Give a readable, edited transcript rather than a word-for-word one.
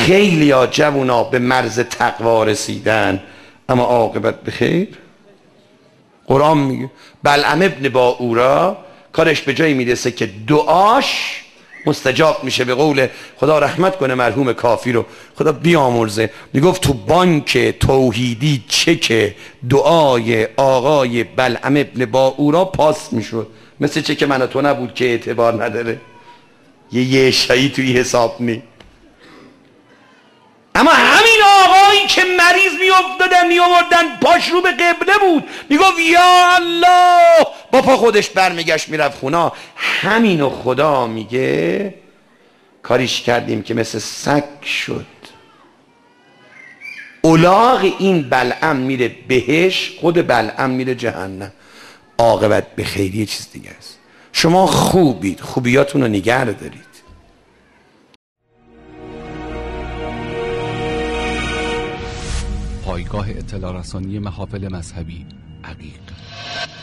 خیلی ها جوونا به مرز تقوا رسیدن اما عاقبت به خیر. قرآن میگه بلعم ابن باعورا کارش به جایی میرسه که دعاش مستجاب میشه. به قول خدا رحمت کنه مرحوم کافی رو، خدا بیامرزه، میگفت تو بانک توحیدی چک دعای آقای بلعم ابن باعورا پاس میشد، مثل چک من و تو نبود که اعتبار نداره، یه شایی توی حساب نی. اما همین آقایی که مریض میافتادن میآوردن پاش رو به قبله بود، میگفت یا الله، با پا خودش برمیگشت میرفت خونا. همینو خدا میگه کاریش کردیم که مثل سگ شد. الاغ این بلعم میره بهش، خود بلعم میره جهنم. عاقبت به خیری چیز دیگه است. شما خوبید، خوبیاتون رو نگه دارید. پایگاه اطلاع رسانی محافل مذهبی عقیق.